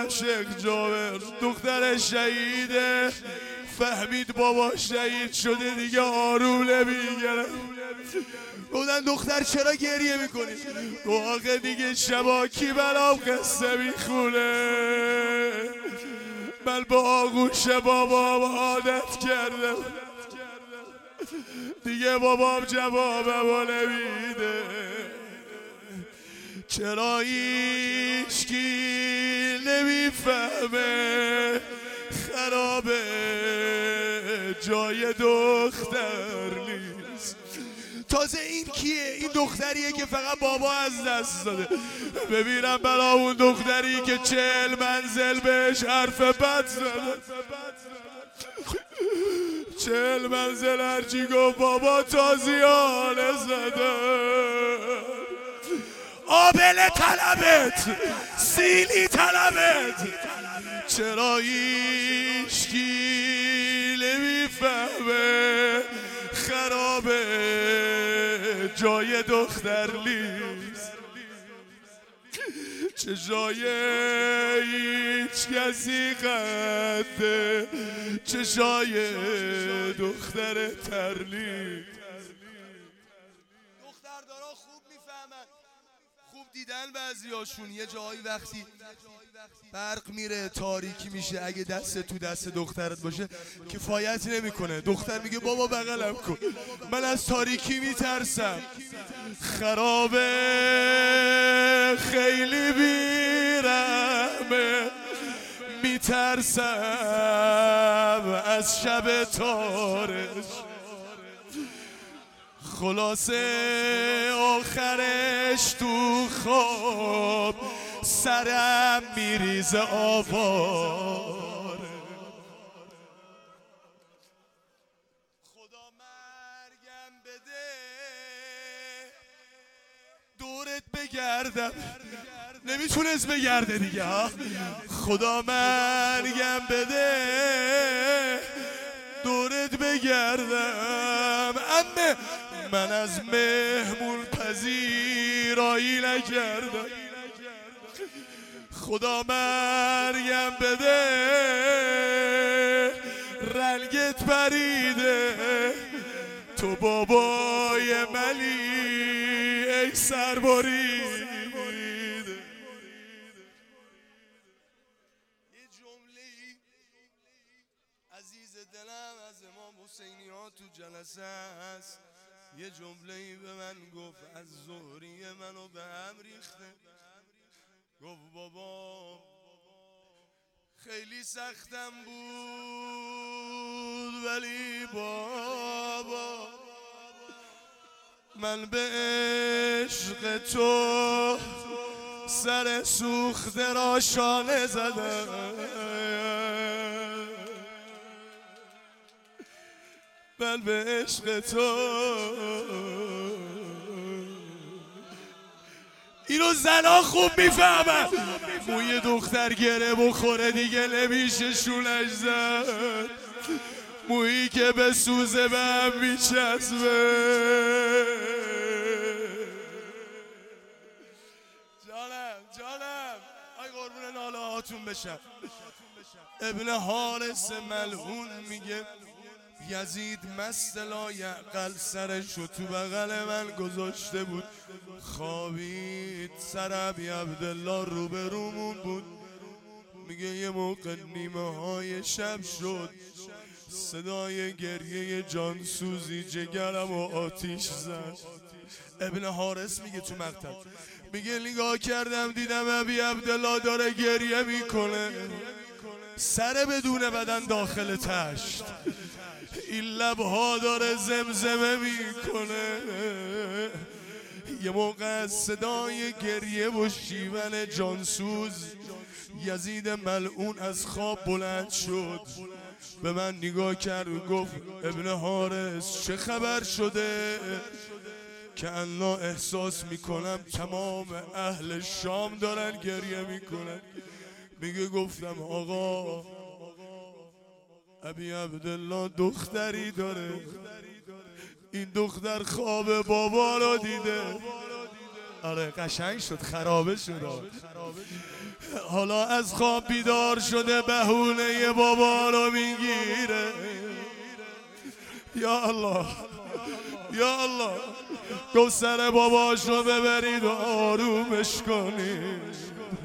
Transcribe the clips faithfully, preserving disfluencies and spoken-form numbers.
اومد شیخ جابر دختر شهیده، فهمید بابا شهید شده دیگه آروم نمیگیره. گفتن دختر چرا گریه میکنی؟ گفت آخه دیگه شبا کی برام قصه میخونه، من با آغوش بابام عادت کردم دیگه بابام جوابمو نمیده. چرا هیچکی نمیفهمه خرابه جای دختر نیست. تازه این کیه؟ این دختریه که فقط بابا از دست داده. ببینم برا اون دختری که چهل منزل بهش حرف بد زده، چهل منزل هرچی گفت بابا تازیانه زده. آبله طلبت، سیلی طلبت. چرا هیچکی نمیفهمه خرابه جای دختر نیست. چه جای هیچ کسی قده، چه جای دختر ترلی. دختردارا خوب میفهمن، خوب دیدن بعضیاشون. یه جایی وقتی برق میره تاریکی میشه، اگه دست تو دست دخترت باشه کفایت نمیکنه. دختر میگه بابا بغلم کن، من از تاریکی میترسم. خرابه خیلی بیرمه، میترسم از شب تارش. خلاصه آخرش تو خواب سرم میریزه آواره. خدا مرگم بده دورت بگردم، نمیتونست بگرده دیگه ها. خدا مرگم بده دورت بگردم، امه من از مهمون پذیرایی نکردم. خدا مرگم بده رنگت پریده، تو بابای ملی ای سربرید. یه جمله‌ای عزیز دلم از امام حسینی ها تو جلسه هست، یه جمله‌ای به من گفت از زهری منو به هم ریخته. گفت بابا خیلی سختم بود ولی بابا من به عشق تو سر سوخته را شانه زدم. من به عشق تو. اینو زنا خوب میفهمن. موی دختر گره بخوره دیگه نمیشه شونش زد، مویی که به سوزه به هم میچسبه. جانم جانم ای قربون ناله هاتون بشم. ابن حارس ملعون میگه یزید مست لایعقل سرشو تو بغل من گذاشته بود، خوابید سر ابی عبدالله روبرومون بود. میگه یه موقع نیمه های شب شد، صدای گریه جانسوزی جگرم و آتیش زد. ابن حارس میگه تو مقتل، میگه نگاه کردم دیدم ابی عبدالله داره گریه میکنه، سر بدون بدن داخل تشت، این لبها داره زمزمه میکنه. یه موقع از صدای گریه و شیون جانسوز یزید ملعون از خواب بلند شد، به من نگاه کرد و گفت ابن حارس چه خبر شده؟ که انا احساس میکنم تمام اهل شام دارن گریه میکنن. میگه گفتم آقا ابی عبدالله دختری داره، این دختر خواب بابا رو دیده. آره قشنگ شد، خرابه شد. حالا از خواب بیدار شده بهونه بابا رو میگیره. یا الله یا الله، گو سر باباش رو ببرید و آرومش کنید.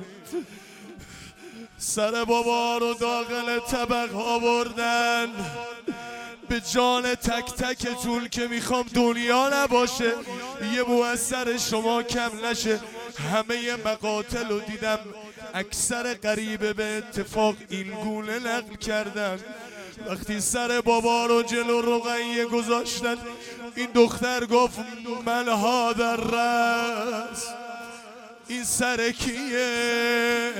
سر بابا رو داخل طبق آوردن. به جان تک تکتون که میخوام دنیا نباشه یه موثر شما کم نشه. همه مقاتل رو دیدم، اکثر غریبه به اتفاق این گونه نقل کردن. وقتی سر بابا رو جلو رقیه گذاشتن، این دختر گفت من هذا الرأس، این سر کیه؟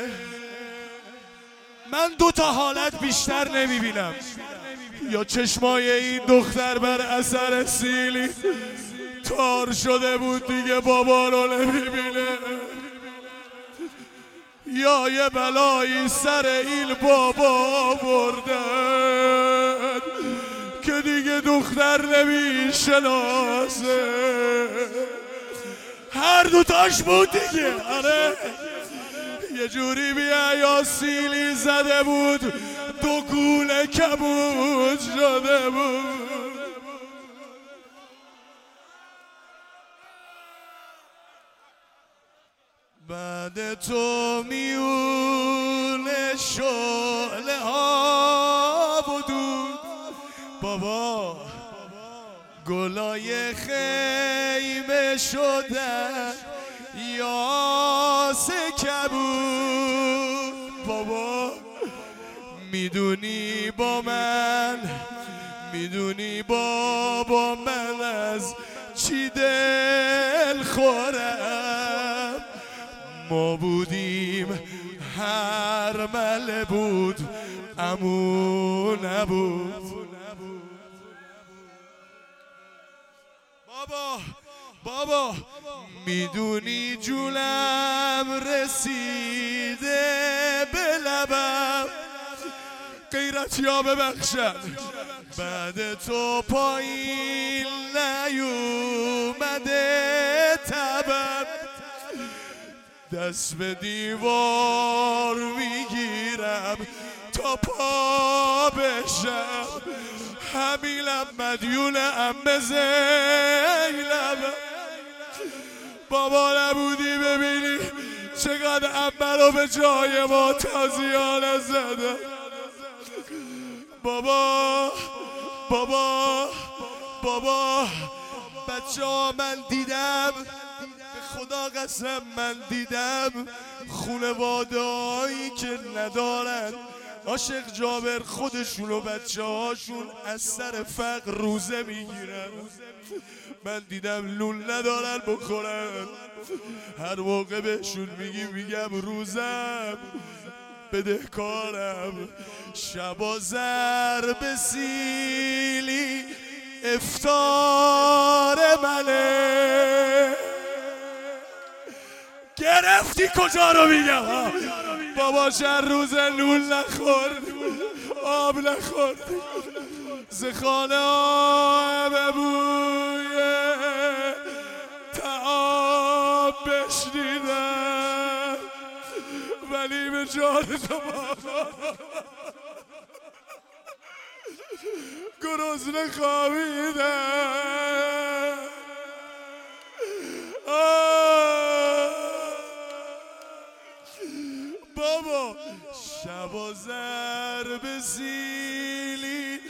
من دو تا حالت بیشتر نمیبینم، یا چشمای این دختر بر اثر سیلی تار شده بود دیگه بابا رو نمیبینه، یا یه بلایی سر این بابا بردن که دیگه دختر نمیشناسه. هر دوتاش بود دیگه. آره یه جوری بیا یا سیلی زده بود، دو گوله کبود شده بود. بعد تو میونه شعله ها بودود بابا، گلای خیمه شدن یاس کبود بابا. میدونی با من، میدونی بابا من از چی دل خورم. ما بودیم هر مله بود امو نبود بابا. بابا میدونی جونم رسیده به لبم، غیرت یا ببخشن بعد تو پایین نیومده تبم. دست به دیوار میگیرم تا پا بشم، همینم مدیون عمه زینبم. بابا نبودی ببینی چقدر عمه رو به جای ما تازیانه زده. بابا بابا بابا بچه ها من دیدم، به خدا قسم من دیدم خونواده‌هایی که ندارن عاشق جابر خودشون و بچه هاشون از سر فقر روزه میگیرن. من دیدم لول ندارن بخورن، هر موقع بهشون میگی میگم روزم بدهکارم. شبا ضرب سیلی افطار منه. گرفتی کجا رو میگم ها؟ بابا چند روز نون نخورد، آب نخورد، زخانه آب بوی تعام بشنیدم، ولی به جان تو بابا گرسنه خوابیدم. بابا شبا ضرب سیلی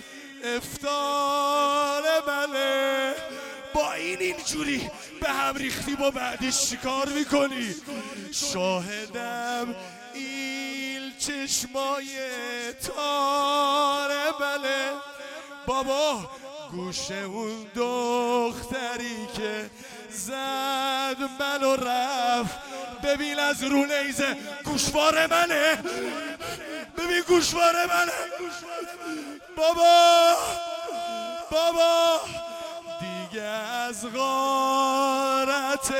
افطار منه. با این اینجوری به هم ریختی با بعدش چیکار میکنی؟ شاهدم این چشمای تار منه. بابا گوش اون دختری که زد منو رفت، ببین از رو نیزه گوشوار منه، ببین گوشوار منه. بابا بابا دیگه از غارت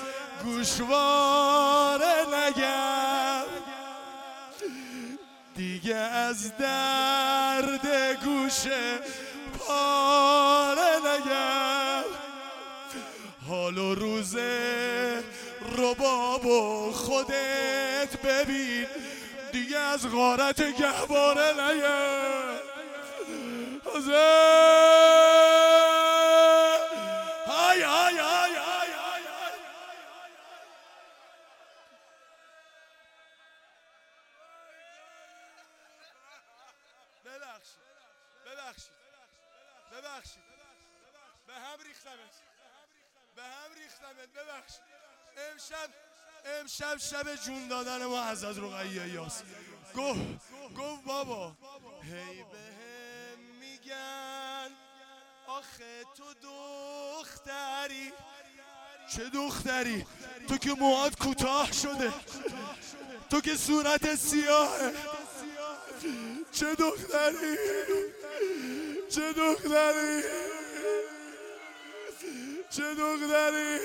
گوشوار نگم، دیگه از درد گوشه پاره نگم. حال و روزه رباب و خودت ببین دیگه از غارت گهواره نیه حسین های های های های های ببخشید ببخشید ببخشید به هم ریختمت به هم ریختمت ببخشید امشب امشب شب جون دادن ما حضرت رقیه یاس گفت گفت بابا هی بهم میگن آخه تو دختری چه دختری تو که موهات کوتاه شده تو که صورت سیاهه چه دختری چه دختری چه دختری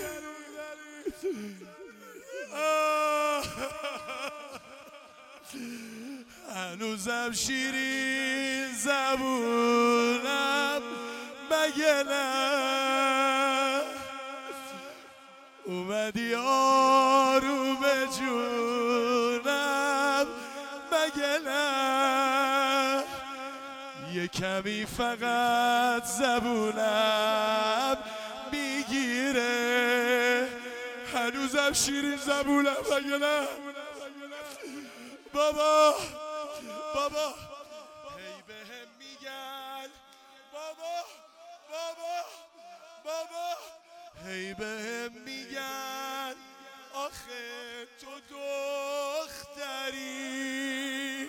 هنوزم شیرین زبونم مگه نه اومدی آروم جونم مگه نه یه کمی فقط زبونم میگیره هنوزم شیرین زبونم مگه نه بابا بابا هی بهم میگن بابا بابا بابا هی بهم میگن آخه تو دختری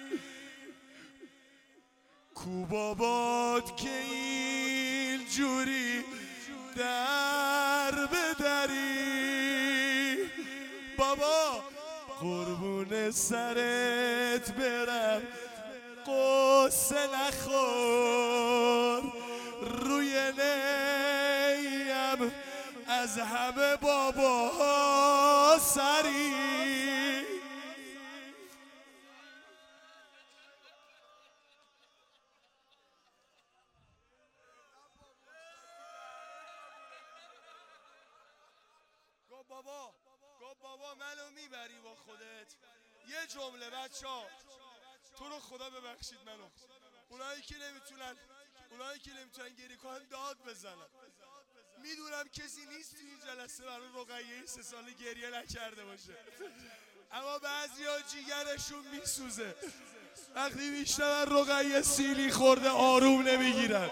کو بابات که اینجوری در بدری بابا قربون سرت برم قصه نخور روی نیم از همه بابا سری گفت بابا گفت بابا منو میبری با خودت یه جمله بچه‌ها تو رو خدا ببخشید منو اونایی که نمیتونن اونایی که نمیتونن گریه کنن داد بزنن میدونم کسی نیست تو این جلسه برای رقیه سه ساله گریه نکرده باشه اما بعضیا جیگرشون میسوزه وقتی میشنون رقیه سیلی خورده آروم نمیگیرن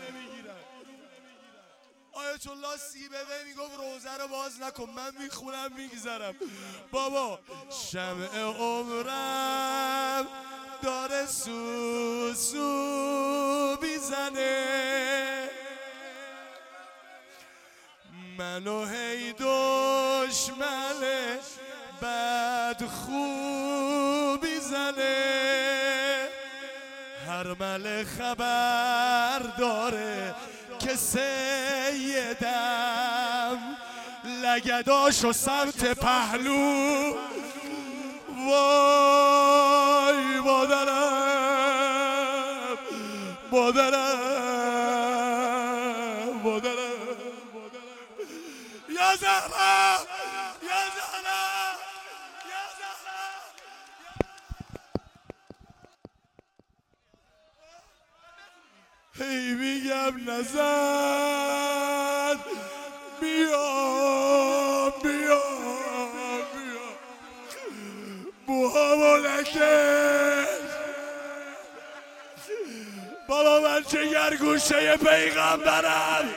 آیت الله سیبوی میگفت روزه رو باز نکن من میخونم میگذرم بابا شمع عمرم داره سو سو بیزنه منو هی دشمن بد خوبی زنه هر مل خبر داره که سیدم لگداشو سمت پهلو وای مادرم مادرم مادرم یا زهرا یا زهرا یا زهرا هی میگم نزن بیام بیام بیام موهامو نکش بابا من چه گوشه پیغمبرم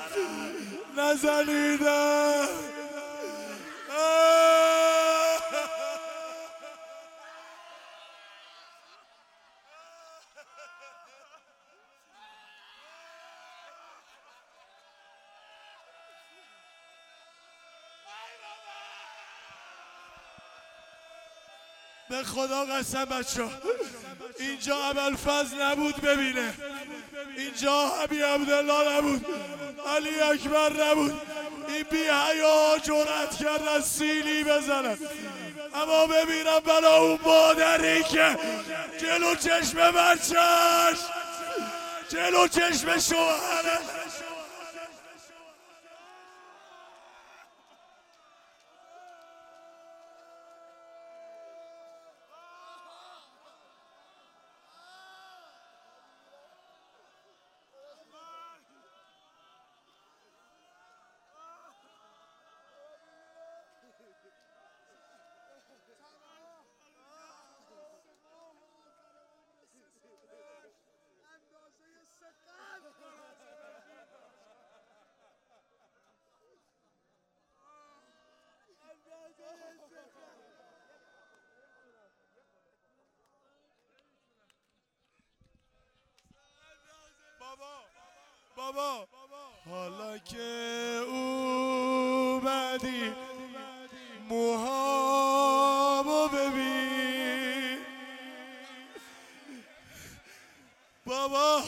نزنیدم به خدا قسم بچه اینجا ابوالفضل نبود ببینه اینجا حبیب عبدالله نبود علی اکبر نبود این بی حیا جرأت کردن سیلی بزنن اما ببینم بلا اون مادری که جلو چشم بچه‌ش جلو چشم شوهرش بابا حالا که اومدی موهامو ببین بابا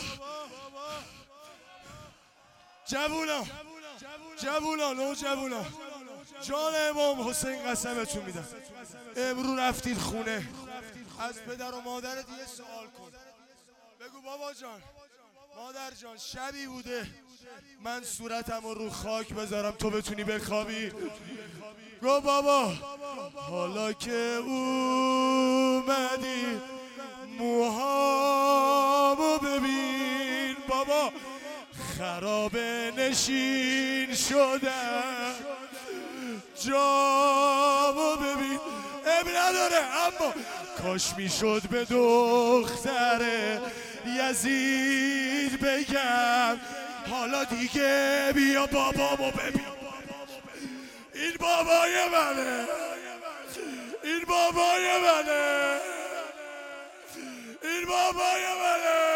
جوونا جوونا نو جوونا جان امام حسین قسمتون میدم امرو رفتید خونه از پدر و مادرت یه سوال کن بگو بابا جان مادر جان شبی بوده من صورتم رو رو خاک بذارم تو بتونی بخوابی گو بابا حالا که اومدی موهامو ببین بابا خرابه نشین شدم جامو ببین اب نداره اما کاش میشد به دختر یزید بگم حالا دیگه بیا بابامو ببین این بابای منه این بابای منه این بابای منه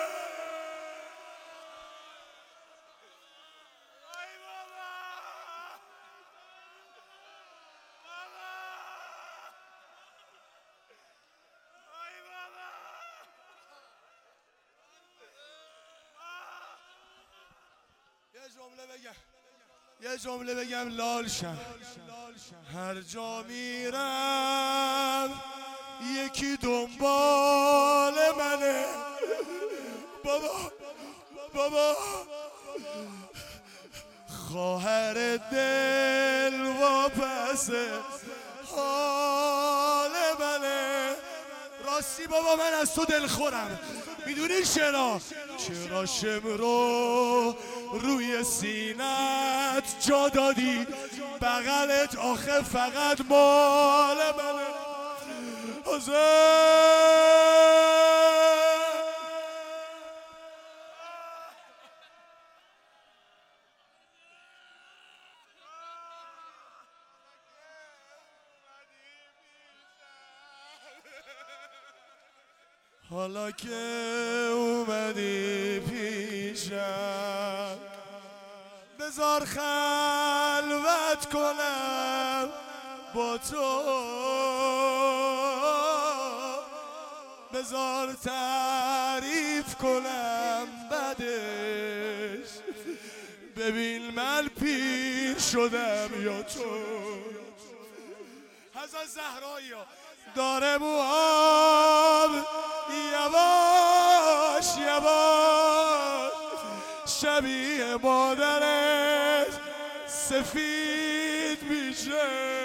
یه جمله بگم یه جمله بگم لال شم هر جا میرم یکی دنبال منه بابا بابا خواهر دل واپسه حال منه راستی بابا من از تو دل خورم میدونی چرا چرا شمرو روی سینت جا دادی بغلت آخه فقط مال منه حالا که اومدی پیشم بذار خلوت کنم با تو بذار تعریف کنم بعدش ببین من پیر شدم یا تو حضرت زهرایی داره موهام یواش یواش شبیه مادرت سفید میشه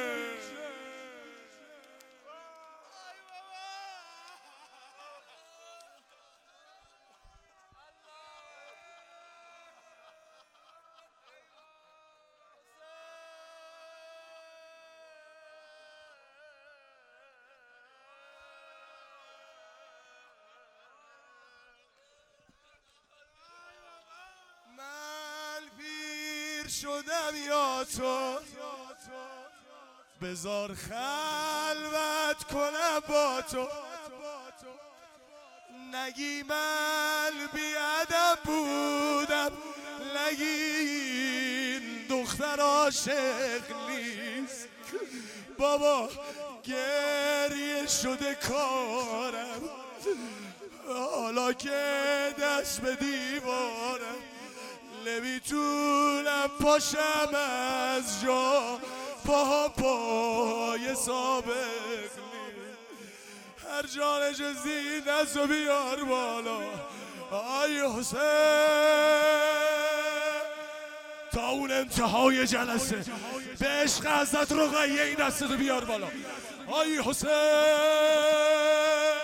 شدم یا تو بذار خلوت کنم با تو نگی من بیادب بودم نگی این دختر عاشق نیست بابا گریه شده کارم حالا که دست به دیوارم نمیتونم پاشم از جا پاها پای سابق هر جان جزی دست و بیار بالا آی حسین تا اون انتهای جلسه به عشق حضرت رقیه این دستتو بیار بالا آی حسین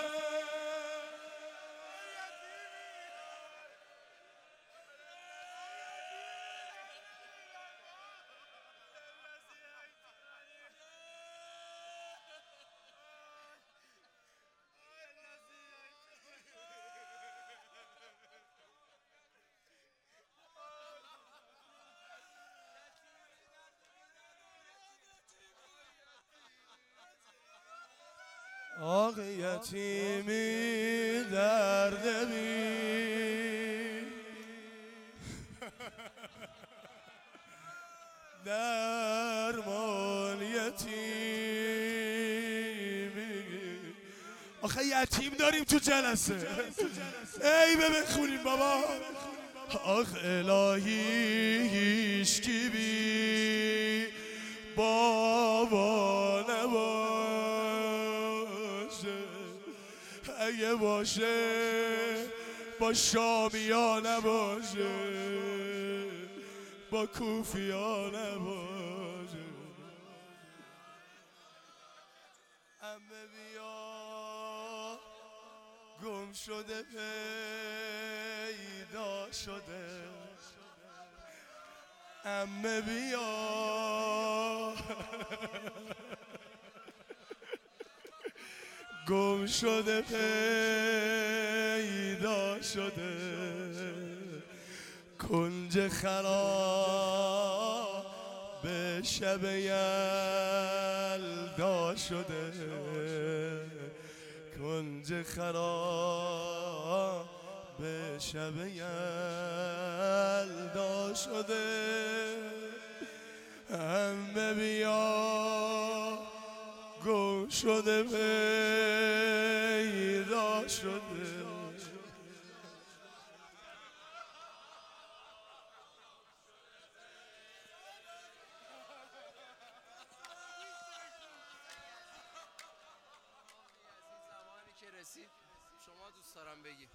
آق یتیمی درد بی یتیم داریم تو جلسه. ای به بخونیم بابا. آخ الهی هیچکی بی بابا نباشه، اگه باشه با شامیا نباشه، با کوفیا نباشه. عمه بیا گم شده پیدا شده، عمه بیا گم شده پیدا شده، کنج خراب به شب یلدا شده، کنج خراب به شب یلدا شده. همه بیا گم شده پیدا شده. شما دوست دارم بگی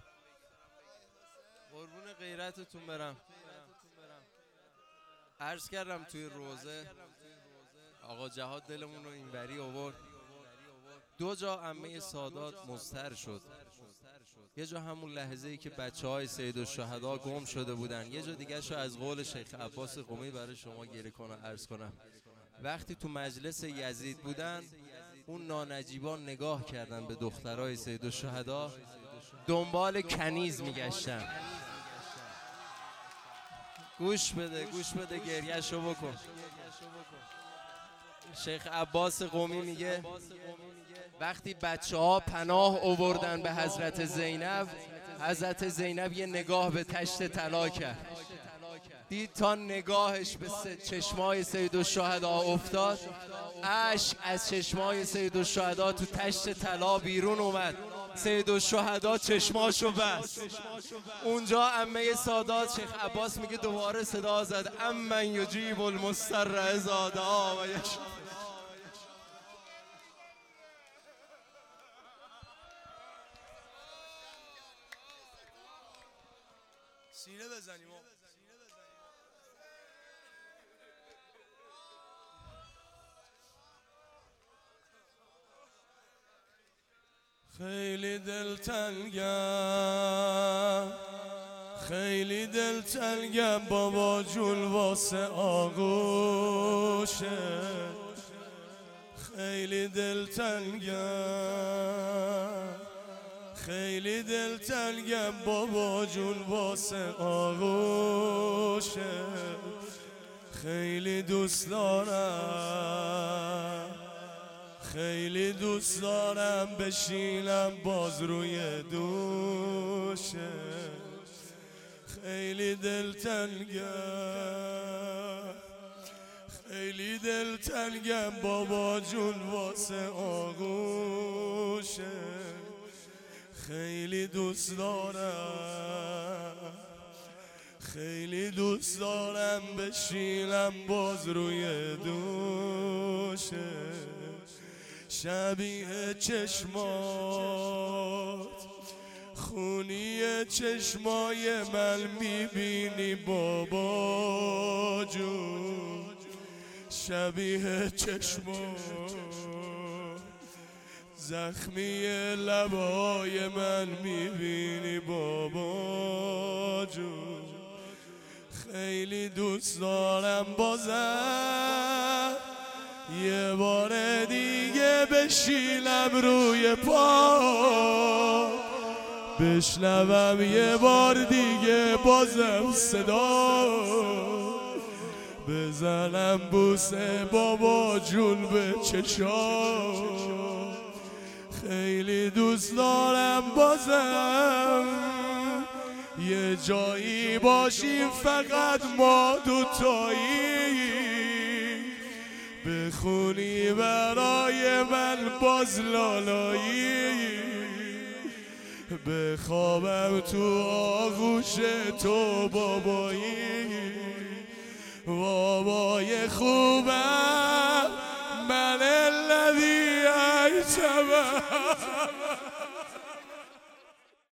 قربون غیرتتون برم. عرض کردم توی روزه آقا جهاد دلمون رو اینوری آورد. دو جا عمه سادات مضطر شد، یه جا همون لحظه ای که بچه های سیدالشهدا گم شده بودن، یه جا دیگه شو از قول شیخ عباس قمی برای شما گریه کنم عرض کنم. وقتی تو مجلس یزید بودن اون نانجیبان نگاه کردن به دخترای سیدالشهدا، دنبال کنیز میگشتن. گوش بده گوش بده گریهشو بکن. شیخ عباس قمی میگه وقتی بچه ها پناه آوردن به حضرت زینب، حضرت زینب یه نگاه به تشت طلا کرد، دید تا نگاهش به چشمای سیدالشهدا افتاد، اشک از چشمای سیدالشهدا تو تشت طلا بیرون اومد. سیدالشهدا چشماشو بست. اونجا عمه سادات شیخ عباس میگه دوباره صدا زد امن یجیب المضطر اذا دعا و یشفی. سینه بزنیم. خیلی دلتنگم خیلی دلتنگم بابا جون واسه آغوشه، خیلی دلتنگم خیلی دلتنگم بابا جون واسه آغوشه، خیلی دوست دارم خیلی دوست دارم بشینم باز روی دوشه، خیلی دلتنگم خیلی دلتنگم بابا جون واسه آغوشه، خیلی دوست دارم خیلی دوست دارم بشینم باز روی دوشه، شبیه چشمات خونی چشمای من میبینی بابا جون، شبیه چشمات زخمی لبای من میبینی بابا جون، خیلی دوست دارم بازم یه بار دیگه بشینم روی پا، بشنوم یه بار دیگه بازم صدا، بزنم بوسه بابا جون به چشام، خیلی دوست دارم بازم یه جایی باشیم فقط ما دوتایی، بخونی برای من باز لالایی، به خوابم تو آغوش تو بابایی، بابای خوبم من الذی ایتمم.